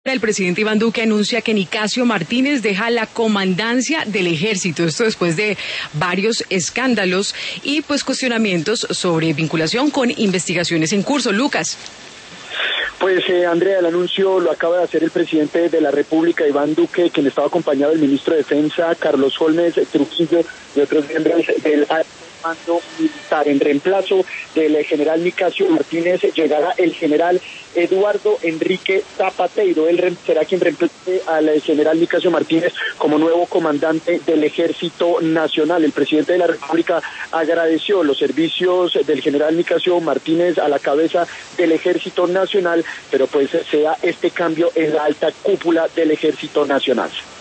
El presidente Iván Duque anuncia que Nicasio Martínez deja la comandancia del ejército, esto después de varios escándalos y pues cuestionamientos sobre vinculación con investigaciones en curso. Lucas. Pues Andrea, el anuncio lo acaba de hacer el presidente de la República, Iván Duque, quien estaba acompañado del ministro de Defensa, Carlos Holmes Trujillo, y otros miembros del mando militar. En reemplazo del general Nicasio Martínez llegará el general Eduardo Enrique Zapateiro. Él será quien reemplace al general Nicasio Martínez como nuevo comandante del Ejército Nacional. El presidente de la República agradeció los servicios del general Nicasio Martínez a la cabeza del Ejército Nacional, pero pues se da este cambio en la alta cúpula del Ejército Nacional.